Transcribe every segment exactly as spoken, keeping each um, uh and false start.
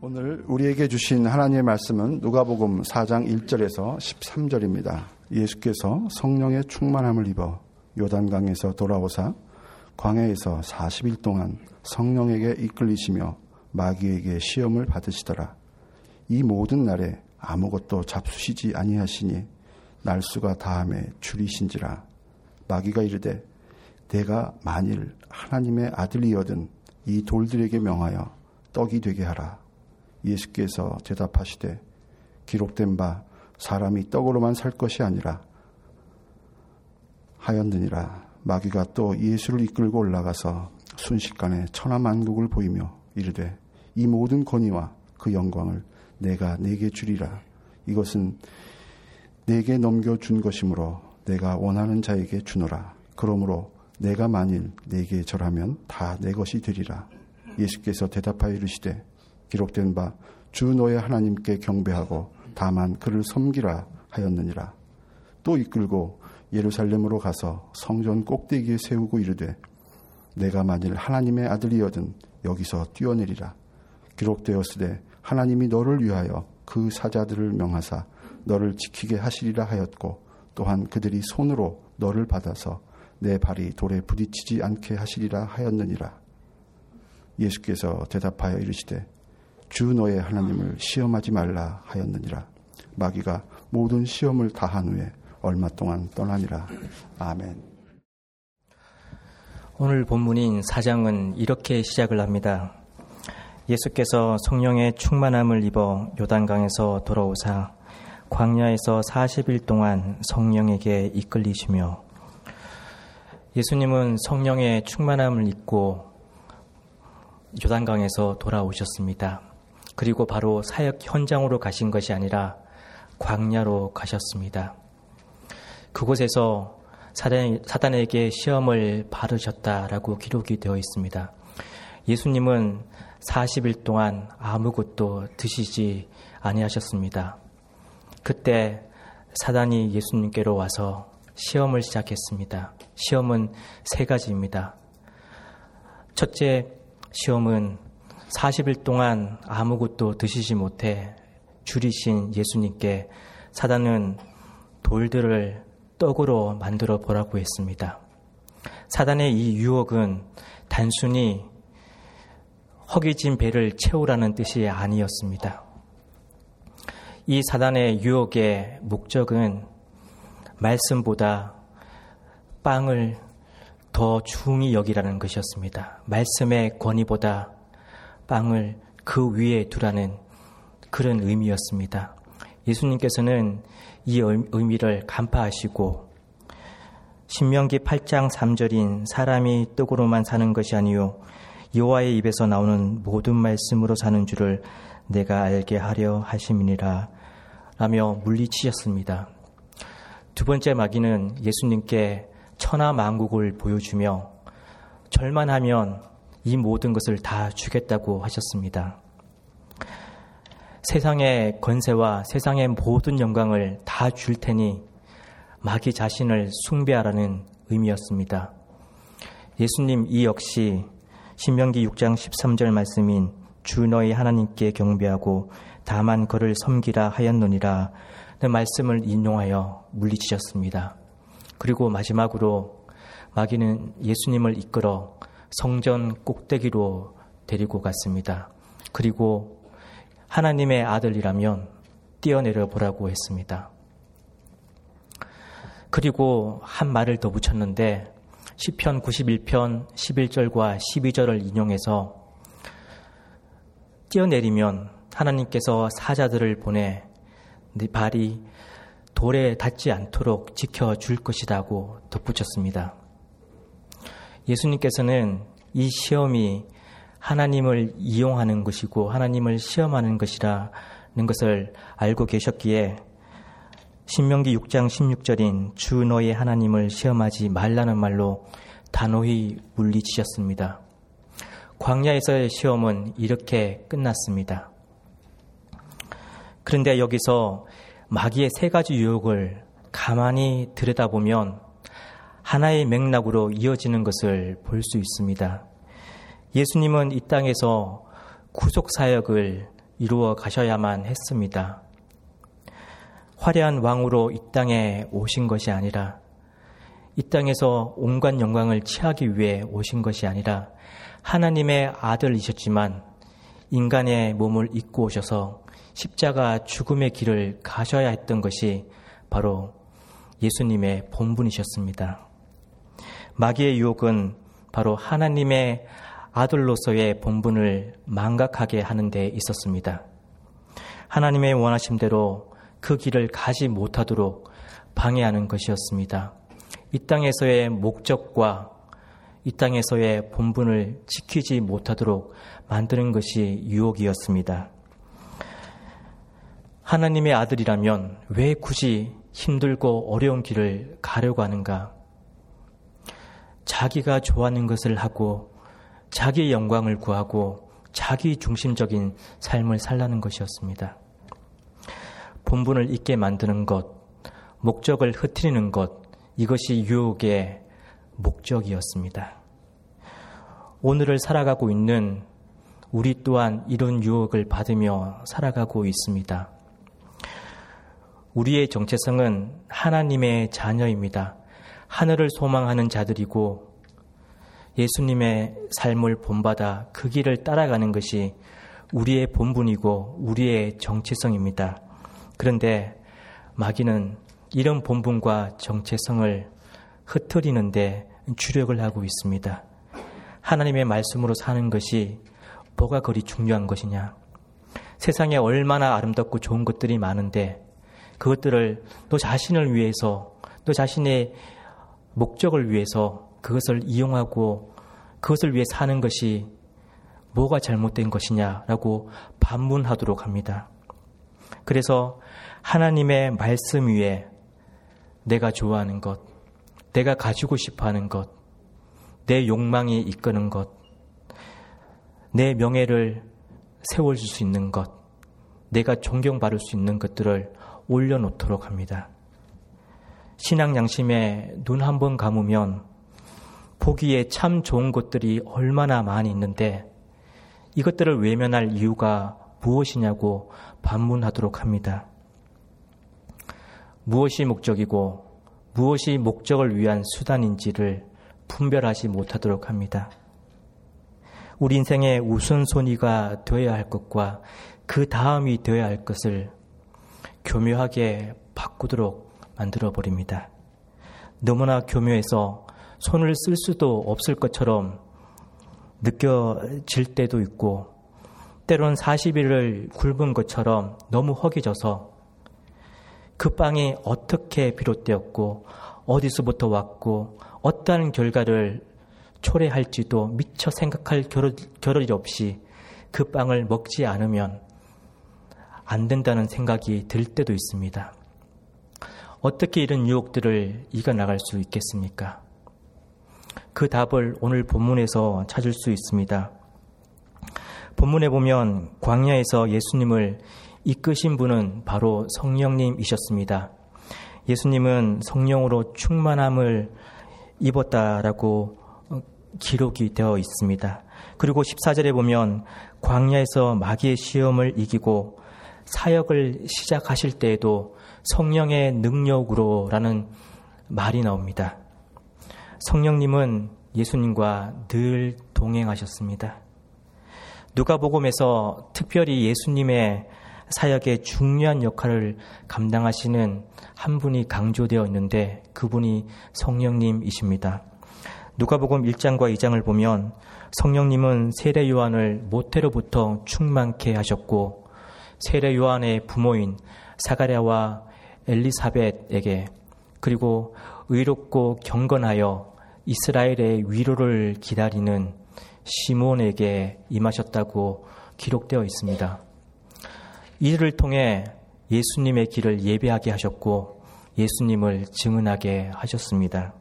오늘 우리에게 주신 하나님의 말씀은 누가복음 사 장 일 절에서 십삼 절입니다. 예수께서 성령의 충만함을 입어 요단강에서 돌아오사 광야에서 사십 일 동안 성령에게 이끌리시며 마귀에게 시험을 받으시더라. 이 모든 날에 아무것도 잡수시지 아니하시니 날수가 다함에 줄이신지라. 마귀가 이르되 내가 만일 하나님의 아들이거든 이 돌들에게 명하여 떡이 되게 하라. 예수께서 대답하시되 기록된 바 사람이 떡으로만 살 것이 아니라 하였느니라. 마귀가 또 예수를 이끌고 올라가서 순식간에 천하만국을 보이며 이르되 이 모든 권위와 그 영광을 내가 네게 주리라. 이것은 네게 넘겨준 것이므로 내가 원하는 자에게 주노라. 그러므로 내가 만일 네게 절하면 다 내 것이 되리라. 예수께서 대답하여 이르시되 기록된 바 주 너의 하나님께 경배하고 다만 그를 섬기라 하였느니라. 또 이끌고 예루살렘으로 가서 성전 꼭대기에 세우고 이르되 내가 만일 하나님의 아들이거든 여기서 뛰어내리라. 기록되었으되 하나님이 너를 위하여 그 사자들을 명하사 너를 지키게 하시리라 하였고 또한 그들이 손으로 너를 받아서 내 발이 돌에 부딪히지 않게 하시리라 하였느니라. 예수께서 대답하여 이르시되 주 너의 하나님을 시험하지 말라 하였느니라. 마귀가 모든 시험을 다한 후에 얼마 동안 떠나니라. 아멘. 오늘 본문인 사 장은 이렇게 시작을 합니다. 예수께서 성령의 충만함을 입어 요단강에서 돌아오사 광야에서 사십 일 동안 성령에게 이끌리시며. 예수님은 성령의 충만함을 입고 요단강에서 돌아오셨습니다. 그리고 바로 사역 현장으로 가신 것이 아니라 광야로 가셨습니다. 그곳에서 사단, 사단에게 시험을 받으셨다라고 기록이 되어 있습니다. 예수님은 사십 일 동안 아무것도 드시지 아니하셨습니다. 그때 사단이 예수님께로 와서 시험을 시작했습니다. 시험은 세 가지입니다. 첫째 시험은 사십 일 동안 아무것도 드시지 못해 줄이신 예수님께 사단은 돌들을 떡으로 만들어 보라고 했습니다. 사단의 이 유혹은 단순히 허기진 배를 채우라는 뜻이 아니었습니다. 이 사단의 유혹의 목적은 말씀보다 빵을 더 중히 여기라는 것이었습니다. 말씀의 권위보다 빵을 그 위에 두라는 그런 의미였습니다. 예수님께서는 이 의미를 간파하시고 신명기 팔 장 삼 절인 사람이 떡으로만 사는 것이 아니요 여호와의 입에서 나오는 모든 말씀으로 사는 줄을 내가 알게 하려 하심이니라 라며 물리치셨습니다. 두 번째 마귀는 예수님께 천하 만국을 보여주며 절만하면 이 모든 것을 다 주겠다고 하셨습니다. 세상의 권세와 세상의 모든 영광을 다 줄 테니 마귀 자신을 숭배하라는 의미였습니다. 예수님 이 역시 신명기 육 장 십삼 절 말씀인 주 너희 하나님께 경배하고 다만 그를 섬기라 하였느니라 는 말씀을 인용하여 물리치셨습니다. 그리고 마지막으로 마귀는 예수님을 이끌어 성전 꼭대기로 데리고 갔습니다. 그리고 하나님의 아들이라면 뛰어내려 보라고 했습니다. 그리고 한 말을 더 붙였는데 시편 구십일 편 십일 절과 십이 절을 인용해서 뛰어내리면 하나님께서 사자들을 보내 네 발이 돌에 닿지 않도록 지켜줄 것이라고 덧붙였습니다. 예수님께서는 이 시험이 하나님을 이용하는 것이고 하나님을 시험하는 것이라는 것을 알고 계셨기에 신명기 육 장 십육 절인 주 너의 하나님을 시험하지 말라는 말로 단호히 물리치셨습니다. 광야에서의 시험은 이렇게 끝났습니다. 그런데 여기서 마귀의 세 가지 유혹을 가만히 들여다보면 하나의 맥락으로 이어지는 것을 볼 수 있습니다. 예수님은 이 땅에서 구속사역을 이루어 가셔야만 했습니다. 화려한 왕으로 이 땅에 오신 것이 아니라 이 땅에서 온갖 영광을 취하기 위해 오신 것이 아니라 하나님의 아들이셨지만 인간의 몸을 입고 오셔서 십자가 죽음의 길을 가셔야 했던 것이 바로 예수님의 본분이셨습니다. 마귀의 유혹은 바로 하나님의 아들로서의 본분을 망각하게 하는 데 있었습니다. 하나님의 원하심대로 그 길을 가지 못하도록 방해하는 것이었습니다. 이 땅에서의 목적과 이 땅에서의 본분을 지키지 못하도록 만드는 것이 유혹이었습니다. 하나님의 아들이라면 왜 굳이 힘들고 어려운 길을 가려고 하는가? 자기가 좋아하는 것을 하고 자기의 영광을 구하고 자기 중심적인 삶을 살라는 것이었습니다. 본분을 잊게 만드는 것, 목적을 흐트리는 것, 이것이 유혹의 목적이었습니다. 오늘을 살아가고 있는 우리 또한 이런 유혹을 받으며 살아가고 있습니다. 우리의 정체성은 하나님의 자녀입니다. 하늘을 소망하는 자들이고 예수님의 삶을 본받아 그 길을 따라가는 것이 우리의 본분이고 우리의 정체성입니다. 그런데 마귀는 이런 본분과 정체성을 흐트리는데 주력을 하고 있습니다. 하나님의 말씀으로 사는 것이 뭐가 그리 중요한 것이냐? 세상에 얼마나 아름답고 좋은 것들이 많은데 그것들을 너 자신을 위해서, 너 자신의 목적을 위해서 그것을 이용하고 그것을 위해 사는 것이 뭐가 잘못된 것이냐라고 반문하도록 합니다. 그래서 하나님의 말씀 위에 내가 좋아하는 것, 내가 가지고 싶어하는 것, 내 욕망이 이끄는 것, 내 명예를 세워줄 수 있는 것, 내가 존경받을 수 있는 것들을 올려놓도록 합니다. 신앙 양심에 눈 한 번 감으면 보기에 참 좋은 것들이 얼마나 많이 있는데 이것들을 외면할 이유가 무엇이냐고 반문하도록 합니다. 무엇이 목적이고 무엇이 목적을 위한 수단인지를 분별하지 못하도록 합니다. 우리 인생의 우선순위가 되어야 할 것과 그 다음이 되어야 할 것을 교묘하게 바꾸도록 만들어버립니다. 너무나 교묘해서 손을 쓸 수도 없을 것처럼 느껴질 때도 있고 때론 사십 일을 굶은 것처럼 너무 허기져서 그 빵이 어떻게 비롯되었고 어디서부터 왔고 어떠한 결과를 초래할지도 미처 생각할 겨를, 겨를이 없이 그 빵을 먹지 않으면 안 된다는 생각이 들 때도 있습니다. 어떻게 이런 유혹들을 이겨나갈 수 있겠습니까? 그 답을 오늘 본문에서 찾을 수 있습니다. 본문에 보면 광야에서 예수님을 이끄신 분은 바로 성령님이셨습니다. 예수님은 성령으로 충만함을 입었다라고 기록이 되어 있습니다. 그리고 십사 절에 보면 광야에서 마귀의 시험을 이기고 사역을 시작하실 때에도 성령의 능력으로라는 말이 나옵니다. 성령님은 예수님과 늘 동행하셨습니다. 누가복음에서 특별히 예수님의 사역에 중요한 역할을 감당하시는 한 분이 강조되어 있는데 그분이 성령님이십니다. 누가복음 일 장과 이 장을 보면 성령님은 세례 요한을 모태로부터 충만케 하셨고 세례 요한의 부모인 사가랴와 엘리사벳에게 그리고 의롭고 경건하여 이스라엘의 위로를 기다리는 시몬에게 임하셨다고 기록되어 있습니다. 이를 통해 예수님의 길을 예배하게 하셨고 예수님을 증언하게 하셨습니다.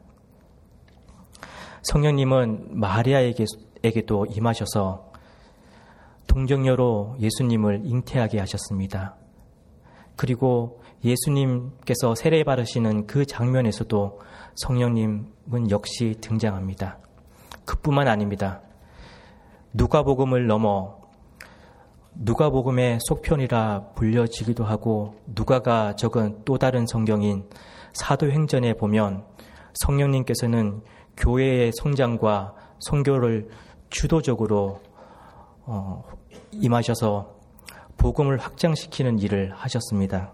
성령님은 마리아에게도 임하셔서 동정녀로 예수님을 잉태하게 하셨습니다. 그리고 예수님께서 세례 받으시는 그 장면에서도 성령님은 역시 등장합니다. 그뿐만 아닙니다. 누가복음을 넘어 누가복음의 속편이라 불려지기도 하고 누가가 적은 또 다른 성경인 사도행전에 보면 성령님께서는 교회의 성장과 선교를 주도적으로 어, 임하셔서 복음을 확장시키는 일을 하셨습니다.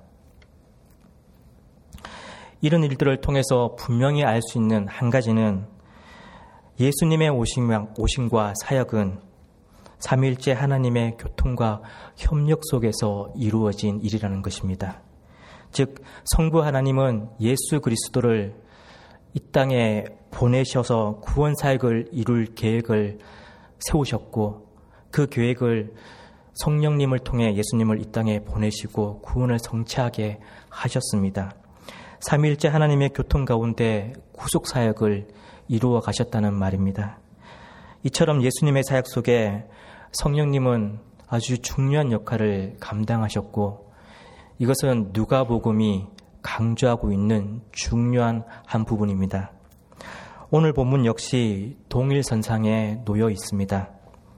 이런 일들을 통해서 분명히 알 수 있는 한 가지는 예수님의 오심과 사역은 삼위일체 하나님의 교통과 협력 속에서 이루어진 일이라는 것입니다. 즉 성부 하나님은 예수 그리스도를 이 땅에 보내셔서 구원 사역을 이룰 계획을 세우셨고 그 계획을 성령님을 통해 예수님을 이 땅에 보내시고 구원을 성취하게 하셨습니다. 삼위일체 하나님의 교통 가운데 구속 사역을 이루어 가셨다는 말입니다. 이처럼 예수님의 사역 속에 성령님은 아주 중요한 역할을 감당하셨고 이것은 누가복음이 강조하고 있는 중요한 한 부분입니다. 오늘 본문 역시 동일선상에 놓여 있습니다.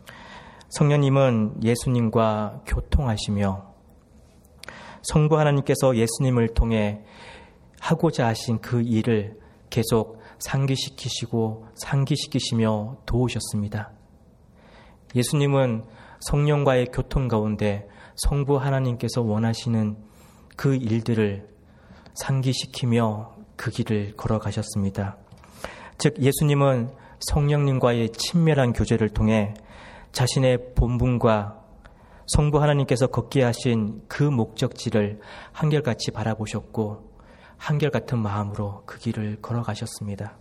성령님은 예수님과 교통하시며 성부 하나님께서 예수님을 통해 하고자 하신 그 일을 계속 상기시키시고 상기시키시며 도우셨습니다. 예수님은 성령과의 교통 가운데 성부 하나님께서 원하시는 그 일들을 상기시키며 그 길을 걸어가셨습니다. 즉 예수님은 성령님과의 친밀한 교제를 통해 자신의 본분과 성부 하나님께서 걷게 하신 그 목적지를 한결같이 바라보셨고 한결같은 마음으로 그 길을 걸어가셨습니다.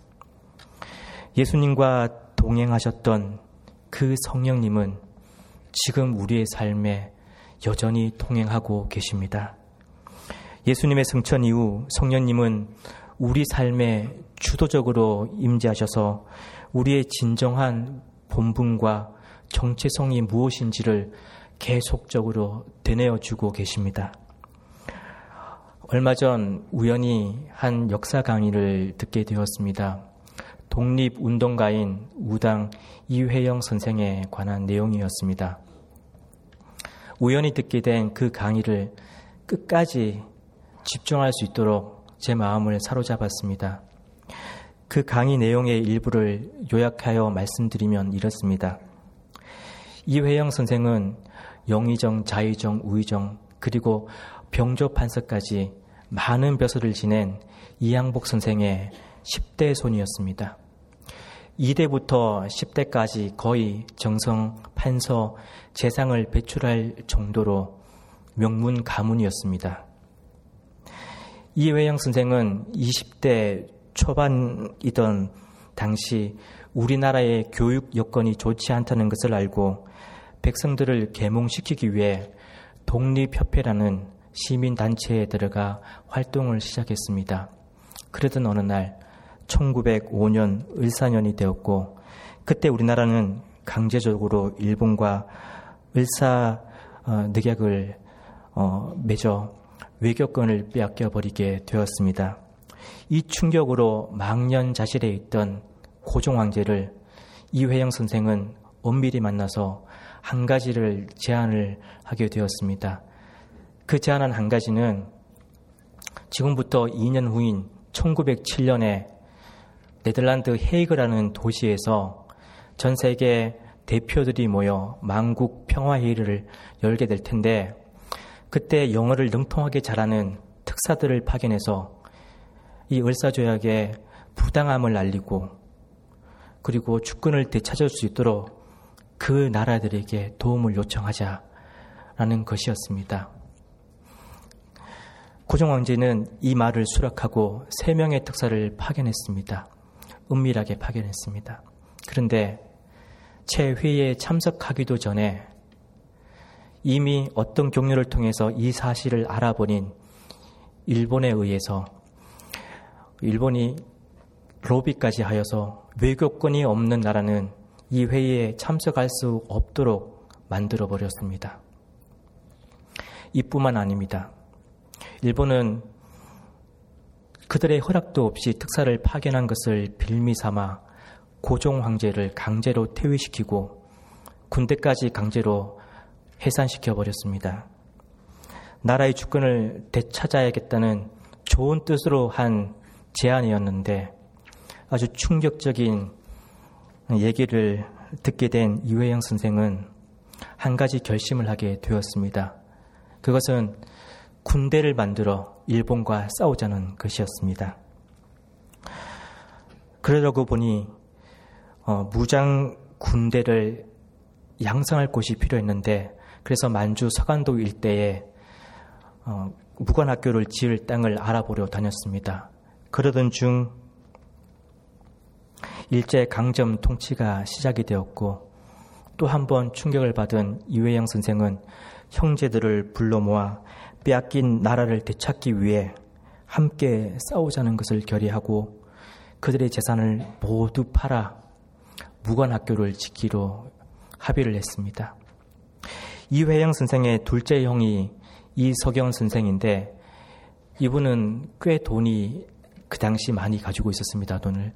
예수님과 동행하셨던 그 성령님은 지금 우리의 삶에 여전히 동행하고 계십니다. 예수님의 승천 이후 성령님은 우리 삶에 주도적으로 임재하셔서 우리의 진정한 본분과 정체성이 무엇인지를 계속적으로 되뇌어주고 계십니다. 얼마 전 우연히 한 역사 강의를 듣게 되었습니다. 독립운동가인 우당 이회영 선생에 관한 내용이었습니다. 우연히 듣게 된 그 강의를 끝까지 집중할 수 있도록 제 마음을 사로잡았습니다. 그 강의 내용의 일부를 요약하여 말씀드리면 이렇습니다. 이회영 선생은 영의정, 자의정, 우의정 그리고 병조판서까지 많은 벼슬을 지낸 이양복 선생의 십 대 손이었습니다. 이 대부터 십 대까지 거의 정성, 판서, 재상을 배출할 정도로 명문 가문이었습니다. 이회영 선생은 이십 대 초반이던 당시 우리나라의 교육 여건이 좋지 않다는 것을 알고 백성들을 계몽시키기 위해 독립협회라는 시민단체에 들어가 활동을 시작했습니다. 그러던 어느 날 천구백오 년 을사년이 되었고 그때 우리나라는 강제적으로 일본과 을사 늑약을 맺어 외교권을 빼앗겨버리게 되었습니다. 이 충격으로 망년자실에 있던 고종 황제를 이회영 선생은 엄밀히 만나서 한 가지를 제안을 하게 되었습니다. 그 제안한 한 가지는 지금부터 이 년 후인 천구백칠 년에 네덜란드 헤이그라는 도시에서 전 세계 대표들이 모여 만국 평화회의를 열게 될 텐데 그때 영어를 능통하게 잘하는 특사들을 파견해서 이 을사조약의 부당함을 알리고 그리고 주권을 되찾을 수 있도록 그 나라들에게 도움을 요청하자라는 것이었습니다. 고종 황제는 이 말을 수락하고 세 명의 특사를 파견했습니다. 은밀하게 파견했습니다. 그런데 채 회의에 참석하기도 전에 이미 어떤 경로를 통해서 이 사실을 알아버린 일본에 의해서 일본이 로비까지 하여서 외교권이 없는 나라는 이 회의에 참석할 수 없도록 만들어버렸습니다. 이뿐만 아닙니다. 일본은 그들의 허락도 없이 특사를 파견한 것을 빌미삼아 고종 황제를 강제로 퇴위시키고 군대까지 강제로 해산시켜 버렸습니다. 나라의 주권을 되찾아야겠다는 좋은 뜻으로 한 제안이었는데 아주 충격적인 얘기를 듣게 된 이회영 선생은 한 가지 결심을 하게 되었습니다. 그것은 군대를 만들어 일본과 싸우자는 것이었습니다. 그러려고 보니 어, 무장 군대를 양성할 곳이 필요했는데 그래서 만주 서간도 일대에 어, 무관학교를 지을 땅을 알아보려 다녔습니다. 그러던 중 일제강점 통치가 시작이 되었고 또 한 번 충격을 받은 이회영 선생은 형제들을 불러 모아 빼앗긴 나라를 되찾기 위해 함께 싸우자는 것을 결의하고 그들의 재산을 모두 팔아 무관학교를 짓기로 합의를 했습니다. 이회영 선생의 둘째 형이 이석영 선생인데 이분은 꽤 돈이 그 당시 많이 가지고 있었습니다. 돈을.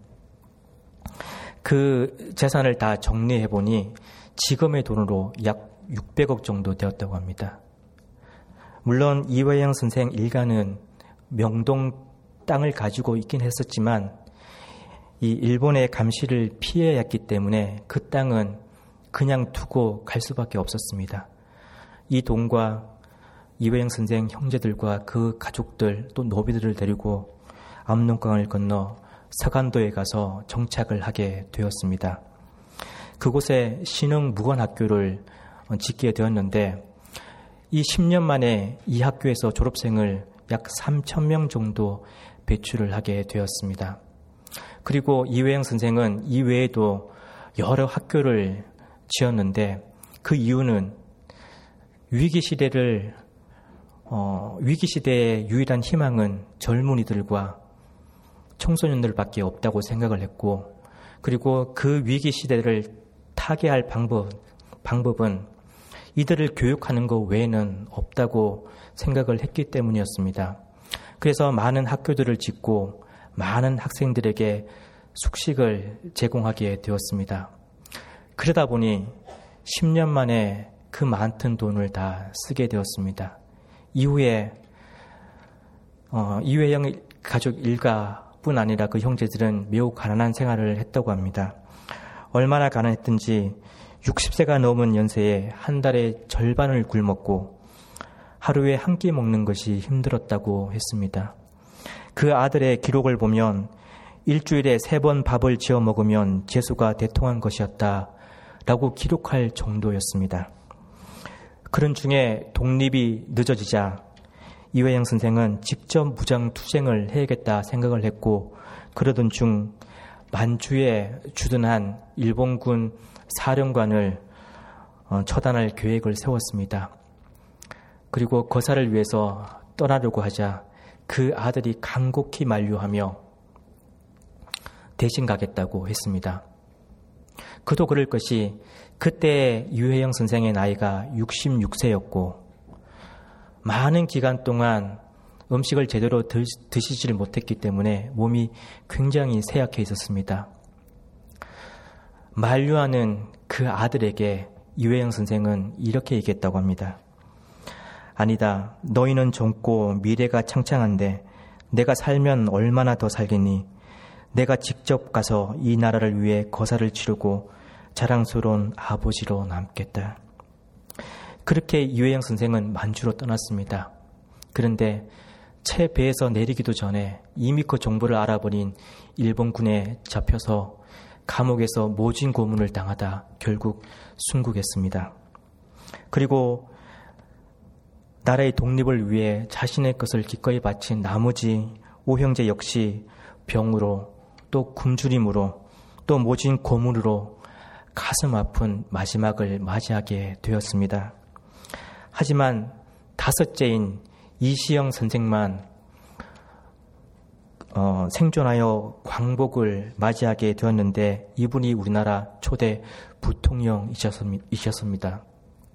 그 재산을 다 정리해 보니 지금의 돈으로 약 육백억 정도 되었다고 합니다. 물론 이회영 선생 일가는 명동 땅을 가지고 있긴 했었지만 이 일본의 감시를 피해야 했기 때문에 그 땅은 그냥 두고 갈 수밖에 없었습니다. 이 돈과 이회영 선생 형제들과 그 가족들 또 노비들을 데리고 압록강을 건너 서간도에 가서 정착을 하게 되었습니다. 그곳에 신흥 무관학교를 짓게 되었는데 이 십 년 만에 이 학교에서 졸업생을 약 삼천 명 정도 배출을 하게 되었습니다. 그리고 이회영 선생은 이외에도 여러 학교를 지었는데 그 이유는 위기시대를 어, 위기시대의 유일한 희망은 젊은이들과 청소년들밖에 없다고 생각을 했고 그리고 그 위기시대를 타개할 방법, 방법은 이들을 교육하는 것 외에는 없다고 생각을 했기 때문이었습니다. 그래서 많은 학교들을 짓고 많은 학생들에게 숙식을 제공하게 되었습니다. 그러다 보니 십 년 만에 그 많던 돈을 다 쓰게 되었습니다. 이후에 어, 이회영 가족 일가뿐 아니라 그 형제들은 매우 가난한 생활을 했다고 합니다. 얼마나 가난했든지 육십 세가 넘은 연세에 한 달에 절반을 굶었고 하루에 한 끼 먹는 것이 힘들었다고 했습니다. 그 아들의 기록을 보면 일주일에 세 번 밥을 지어 먹으면 재수가 대통한 것이었다라고 기록할 정도였습니다. 그런 중에 독립이 늦어지자 이회영 선생은 직접 무장투쟁을 해야겠다 생각을 했고 그러던 중 만주에 주둔한 일본군 사령관을 처단할 계획을 세웠습니다. 그리고 거사를 위해서 떠나려고 하자 그 아들이 간곡히 만류하며 대신 가겠다고 했습니다. 그도 그럴 것이 그때 이회영 선생의 나이가 육십육 세였고 많은 기간 동안 음식을 제대로 드시지를 못했기 때문에 몸이 굉장히 쇠약해 있었습니다. 만류하는 그 아들에게 이회영 선생은 이렇게 얘기했다고 합니다. 아니다. 너희는 젊고 미래가 창창한데 내가 살면 얼마나 더 살겠니? 내가 직접 가서 이 나라를 위해 거사를 치르고 자랑스러운 아버지로 남겠다. 그렇게 이회영 선생은 만주로 떠났습니다. 그런데 채 배에서 내리기도 전에 이미 그 정보를 알아버린 일본군에 잡혀서 감옥에서 모진 고문을 당하다 결국 순국했습니다. 그리고 나라의 독립을 위해 자신의 것을 기꺼이 바친 나머지 오형제 역시 병으로 또 굶주림으로 또 모진 고문으로 가슴 아픈 마지막을 맞이하게 되었습니다. 하지만 다섯째인 이시영 선생만 어, 생존하여 광복을 맞이하게 되었는데 이분이 우리나라 초대 부통령이셨습니다.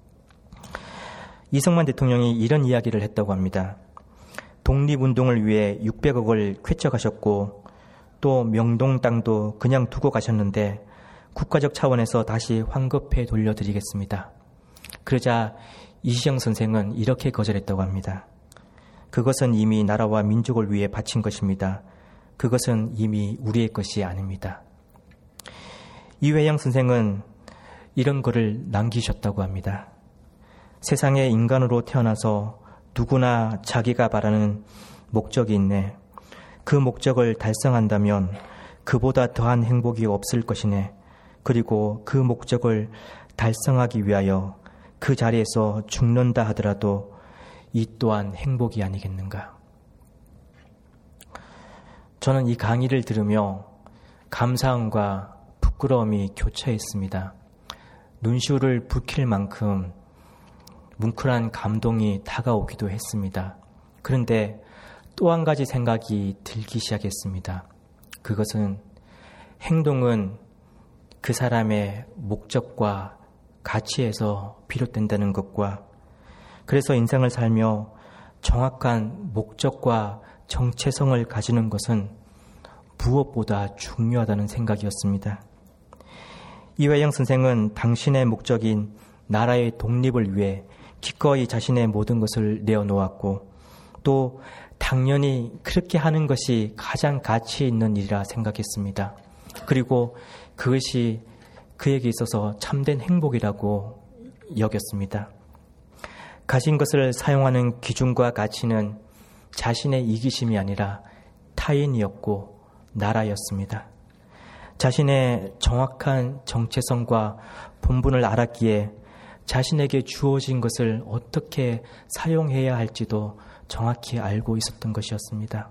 이승만 대통령이 이런 이야기를 했다고 합니다. 독립운동을 위해 육백억을 쾌척하셨고 또 명동 땅도 그냥 두고 가셨는데 국가적 차원에서 다시 환급해 돌려드리겠습니다. 그러자 이시영 선생은 이렇게 거절했다고 합니다. 그것은 이미 나라와 민족을 위해 바친 것입니다. 그것은 이미 우리의 것이 아닙니다. 이회영 선생은 이런 글을 남기셨다고 합니다. 세상에 인간으로 태어나서 누구나 자기가 바라는 목적이 있네. 그 목적을 달성한다면 그보다 더한 행복이 없을 것이네. 그리고 그 목적을 달성하기 위하여 그 자리에서 죽는다 하더라도 이 또한 행복이 아니겠는가. 저는 이 강의를 들으며 감사함과 부끄러움이 교차했습니다. 눈시울을 붉힐 만큼 뭉클한 감동이 다가오기도 했습니다. 그런데 또 한 가지 생각이 들기 시작했습니다. 그것은 행동은 그 사람의 목적과 가치에서 비롯된다는 것과, 그래서 인생을 살며 정확한 목적과 정체성을 가지는 것은 무엇보다 중요하다는 생각이었습니다. 이회영 선생은 당신의 목적인 나라의 독립을 위해 기꺼이 자신의 모든 것을 내어놓았고, 또 당연히 그렇게 하는 것이 가장 가치 있는 일이라 생각했습니다. 그리고 그것이 그에게 있어서 참된 행복이라고 여겼습니다. 가진 것을 사용하는 기준과 가치는 자신의 이기심이 아니라 타인이었고 나라였습니다. 자신의 정확한 정체성과 본분을 알았기에 자신에게 주어진 것을 어떻게 사용해야 할지도 정확히 알고 있었던 것이었습니다.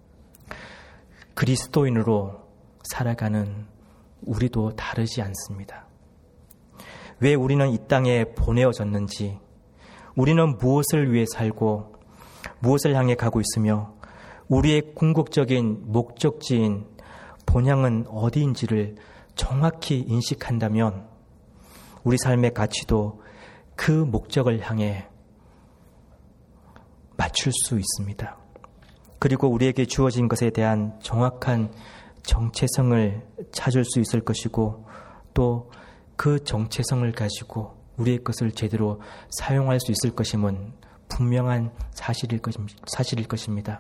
그리스도인으로 살아가는 우리도 다르지 않습니다. 왜 우리는 이 땅에 보내어졌는지, 우리는 무엇을 위해 살고 무엇을 향해 가고 있으며 우리의 궁극적인 목적지인 본향은 어디인지를 정확히 인식한다면 우리 삶의 가치도 그 목적을 향해 맞출 수 있습니다. 그리고 우리에게 주어진 것에 대한 정확한 정체성을 찾을 수 있을 것이고, 또 그 정체성을 가지고 우리의 것을 제대로 사용할 수 있을 것임은 분명한 사실일, 것, 사실일 것입니다.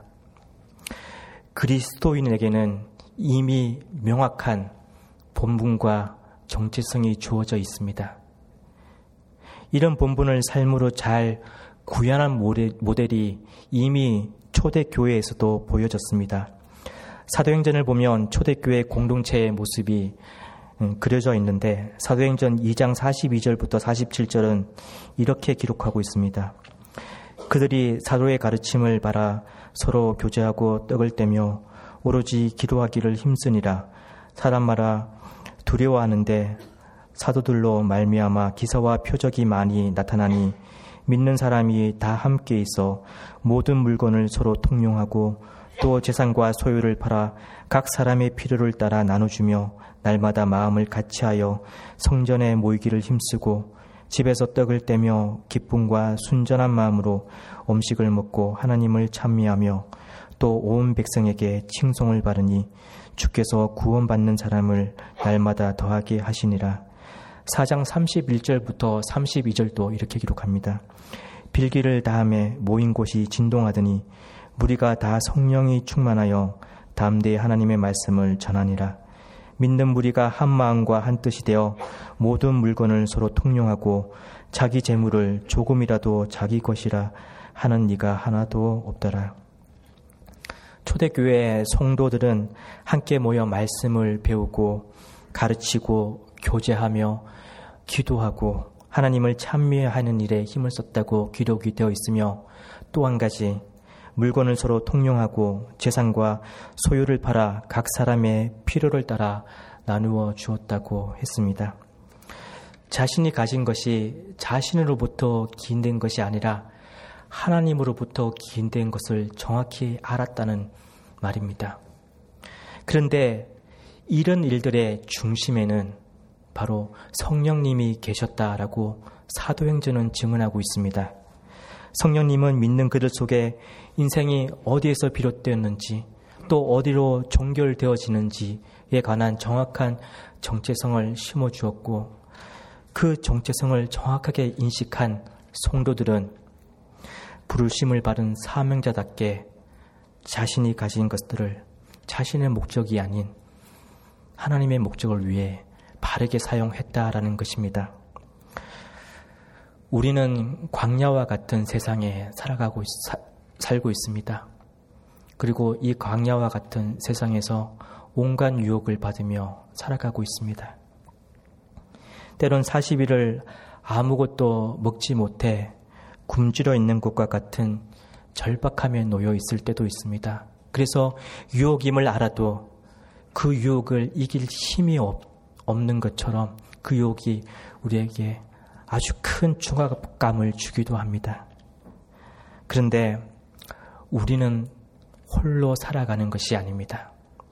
그리스도인에게는 이미 명확한 본분과 정체성이 주어져 있습니다. 이런 본분을 삶으로 잘 구현한 모델이 이미 초대교회에서도 보여졌습니다. 사도행전을 보면 초대교회 공동체의 모습이 그려져 있는데, 사도행전 이 장 사십이 절부터 사십칠 절은 이렇게 기록하고 있습니다. 그들이 사도의 가르침을 받아 서로 교제하고 떡을 떼며 오로지 기도하기를 힘쓰니라. 사람마다 두려워하는데 사도들로 말미암아 기사와 표적이 많이 나타나니 믿는 사람이 다 함께 있어 모든 물건을 서로 통용하고 또 재산과 소유를 팔아 각 사람의 필요를 따라 나눠주며 날마다 마음을 같이하여 성전에 모이기를 힘쓰고 집에서 떡을 떼며 기쁨과 순전한 마음으로 음식을 먹고 하나님을 찬미하며 또 온 백성에게 칭송을 바르니 주께서 구원받는 사람을 날마다 더하게 하시니라. 사 장 삼십일 절부터 삼십이 절도 이렇게 기록합니다. 빌기를 다함에 모인 곳이 진동하더니 무리가 다 성령이 충만하여 담대히 하나님의 말씀을 전하니라. 믿는 무리가 한 마음과 한 뜻이 되어 모든 물건을 서로 통용하고 자기 재물을 조금이라도 자기 것이라 하는 이가 하나도 없더라. 초대교회 성도들은 함께 모여 말씀을 배우고 가르치고 교제하며 기도하고 하나님을 찬미하는 일에 힘을 썼다고 기록이 되어 있으며, 또 한 가지 물건을 서로 통용하고 재산과 소유를 팔아 각 사람의 필요를 따라 나누어 주었다고 했습니다. 자신이 가진 것이 자신으로부터 기인된 것이 아니라 하나님으로부터 기인된 것을 정확히 알았다는 말입니다. 그런데 이런 일들의 중심에는 바로 성령님이 계셨다라고 사도행전은 증언하고 있습니다. 성령님은 믿는 그들 속에 인생이 어디에서 비롯되었는지 또 어디로 종결되어지는지에 관한 정확한 정체성을 심어주었고, 그 정체성을 정확하게 인식한 성도들은 부르심을 받은 사명자답게 자신이 가진 것들을 자신의 목적이 아닌 하나님의 목적을 위해 바르게 사용했다라는 것입니다. 우리는 광야와 같은 세상에 살아가고 사, 살고 있습니다. 그리고 이 광야와 같은 세상에서 온갖 유혹을 받으며 살아가고 있습니다. 때론 사십 일을 아무것도 먹지 못해 굶주려 있는 것과 같은 절박함에 놓여 있을 때도 있습니다. 그래서 유혹임을 알아도 그 유혹을 이길 힘이 없, 없는 것처럼 그 유혹이 우리에게 아주 큰 중압감을 주기도 합니다. 그런데 우리는 홀로 살아가는 것이 아닙니다.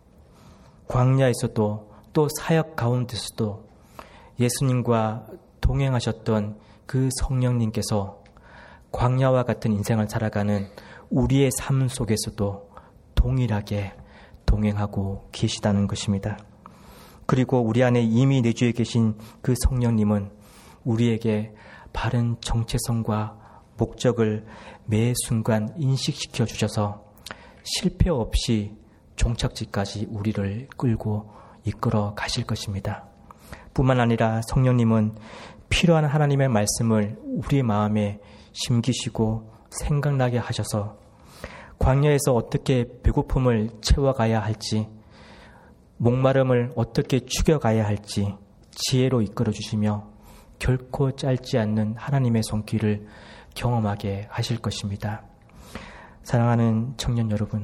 광야에서도 또 사역 가운데서도 예수님과 동행하셨던 그 성령님께서 광야와 같은 인생을 살아가는 우리의 삶 속에서도 동일하게 동행하고 계시다는 것입니다. 그리고 우리 안에 이미 내주에 계신 그 성령님은 우리에게 바른 정체성과 목적을 매 순간 인식시켜 주셔서 실패 없이 종착지까지 우리를 끌고 이끌어 가실 것입니다. 뿐만 아니라 성령님은 필요한 하나님의 말씀을 우리 마음에 심기시고 생각나게 하셔서 광야에서 어떻게 배고픔을 채워가야 할지, 목마름을 어떻게 죽여가야 할지 지혜로 이끌어 주시며 결코 짧지 않는 하나님의 손길을 경험하게 하실 것입니다. 사랑하는 청년 여러분,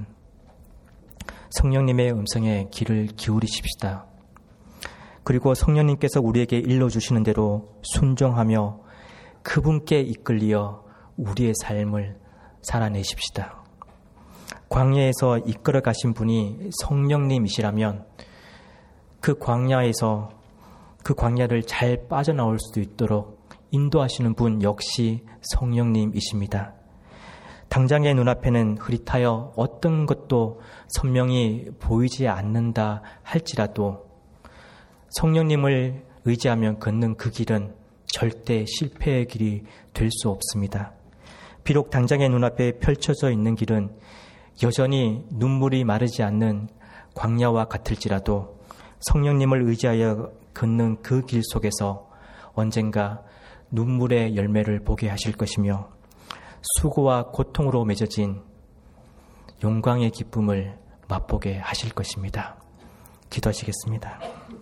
성령님의 음성에 귀를 기울이십시다. 그리고 성령님께서 우리에게 일러주시는 대로 순종하며 그분께 이끌리어 우리의 삶을 살아내십시다. 광야에서 이끌어 가신 분이 성령님이시라면 그 광야에서 그 광야를 잘 빠져나올 수 있도록 인도하시는 분 역시 성령님이십니다. 당장의 눈앞에는 흐릿하여 어떤 것도 선명히 보이지 않는다 할지라도 성령님을 의지하며 걷는 그 길은 절대 실패의 길이 될 수 없습니다. 비록 당장의 눈앞에 펼쳐져 있는 길은 여전히 눈물이 마르지 않는 광야와 같을지라도 성령님을 의지하여 걷는 그 길 속에서 언젠가 눈물의 열매를 보게 하실 것이며 수고와 고통으로 맺어진 영광의 기쁨을 맛보게 하실 것입니다. 기도하시겠습니다.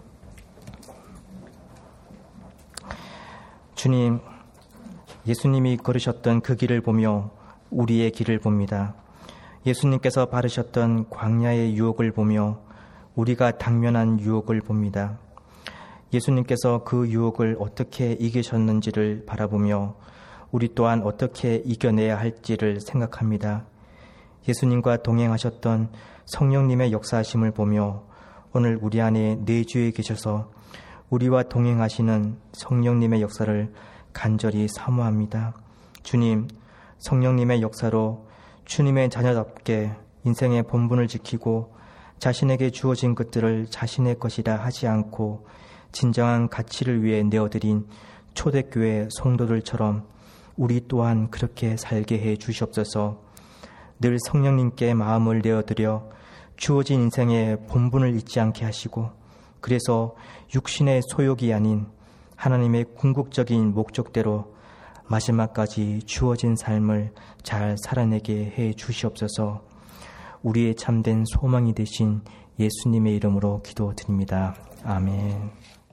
주님, 예수님이 걸으셨던 그 길을 보며 우리의 길을 봅니다. 예수님께서 바르셨던 광야의 유혹을 보며 우리가 당면한 유혹을 봅니다. 예수님께서 그 유혹을 어떻게 이기셨는지를 바라보며 우리 또한 어떻게 이겨내야 할지를 생각합니다. 예수님과 동행하셨던 성령님의 역사하심을 보며 오늘 우리 안에 내주에 계셔서 우리와 동행하시는 성령님의 역사를 간절히 사모합니다. 주님, 성령님의 역사로 주님의 자녀답게 인생의 본분을 지키고 자신에게 주어진 것들을 자신의 것이라 하지 않고 진정한 가치를 위해 내어드린 초대교회 성도들처럼 우리 또한 그렇게 살게 해 주시옵소서. 늘 성령님께 마음을 내어드려 주어진 인생의 본분을 잊지 않게 하시고 그래서 육신의 소욕이 아닌 하나님의 궁극적인 목적대로 마지막까지 주어진 삶을 잘 살아내게 해 주시옵소서. 우리의 참된 소망이 되신 예수님의 이름으로 기도드립니다. 아멘.